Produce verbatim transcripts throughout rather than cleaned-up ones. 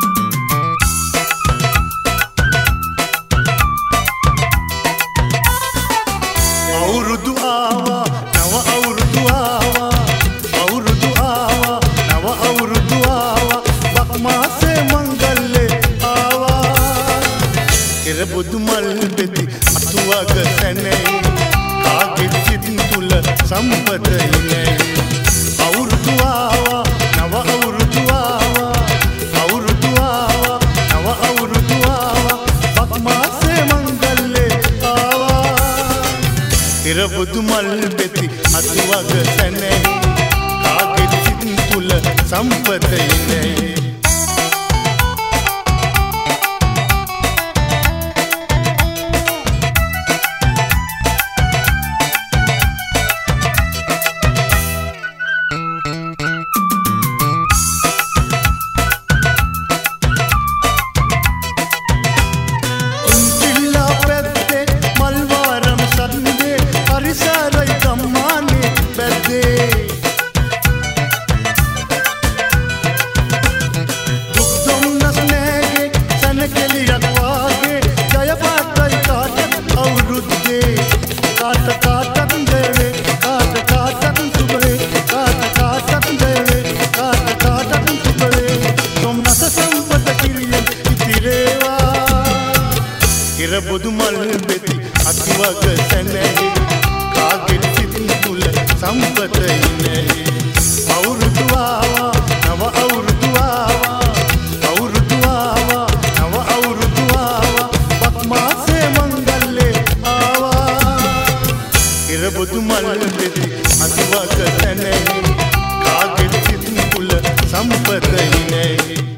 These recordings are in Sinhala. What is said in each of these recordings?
අවුරුදු ආවා නව අවුරුදු ආවා අවුරුදු ආවා නව අවුරුදු ආවා බක් මාසේ මංගල්ලේ ආවා ඉර බුදු මල් පෙති අතුවග සැනේ කාගේ සිත් තුල සම්පතයි අවුරුදු ආවා නව අවුරුදු ආවා අවුරුදු ආවා නව අවුරුදු ආවා බක් මාසේ මංගල්ලේ ඉර බුදු මල් පෙති අතුවග සැනේ කාගේ සිත් තුල සම්පතයි නේ ඉර බුදු මල් පෙති අතුවග සැනේ කාගේ සිත් තුල සම්පතයි නේ අවුරුදු ආවා නව අවුරුදු ආවා අවුරුදු ආවා නව අවුරුදු ආවා බක් මාසේ මංගල්ලේ ආවා ඉර බුදු මල් පෙති අතුවග සැනේ කාගේ සිත් තුල සම්පතයි නේ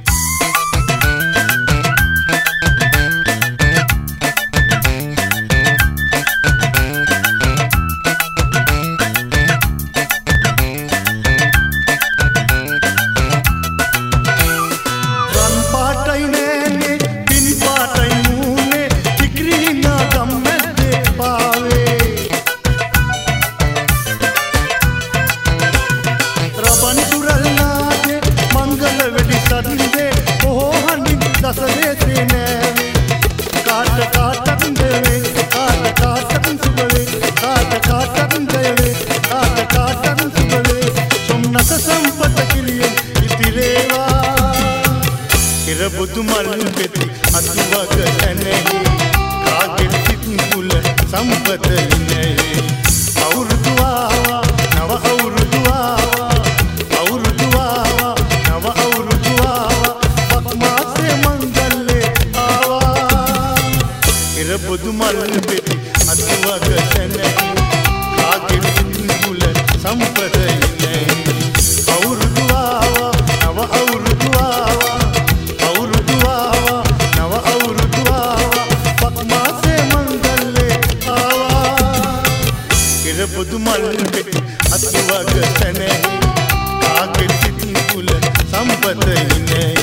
ඉර බුදු මල් පෙති අතුවග සැනේ කාගේ සිත් තුල සම්පතයි නේ අවුරුදු ආවා නව අවුරුදු ආවා අවුරුදු ආවා නව අවුරුදු ආවා බක් මාසේ මංගල්ලේ ආවා ඉර බුදු මල් පෙති අතුවග සැනේ කාගේ සිත් තුල සම්පතයි නේ අවුරුදු ආවා නව අවුරුදු ආවා අවුරුදු ආවා නව අවුරුදු ආවා බක් මාසේ මංගල්ලේ ආවා ඉර බුදු මල් පෙති අතුවග සැනේ කාගේ සිත් තුල සම්පතයි නේ